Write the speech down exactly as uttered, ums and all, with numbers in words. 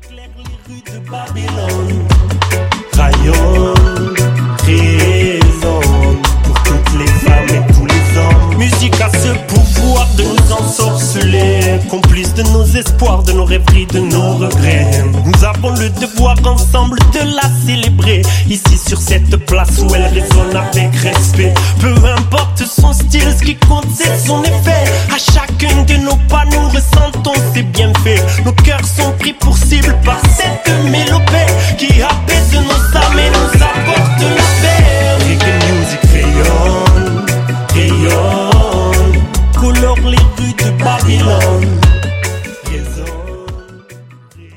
éclaire les rues de Babylone. Rayonne, résonne pour toutes les femmes et tous les hommes. Musique a ce pouvoir de nous ensorceler, complice de nos espoirs, de nos rêveries, de nos regrets. Nous avons le devoir ensemble de la célébrer, ici sur cette place où elle résonne avec respect. Peu importe son style, ce qui compte c'est son effet. À chacun de nos pas nous ressentons ses bienfaits. Nos cœurs sont pris pour cible par cette mélopée qui appelle